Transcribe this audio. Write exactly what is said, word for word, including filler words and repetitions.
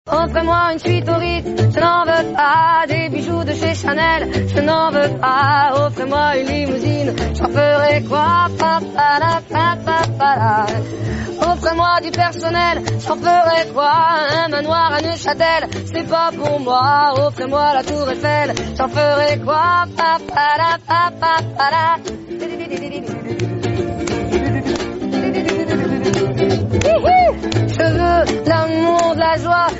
Offrez-moi une suite au Ritz, je n'en veux pas. Des bijoux de chez Chanel, je n'en veux pas. Offrez-moi une limousine, j'en ferai quoi? Pa, pa, la, pa, pa, pa, la. Offrez-moi du personnel, j'en ferai quoi? Un manoir à Neuchâtel, c'est pas pour moi. Offrez-moi la tour Eiffel, j'en ferai quoi? Pa, pa, la, pa, pa, pa, la. Je veux l'amour, de la joie.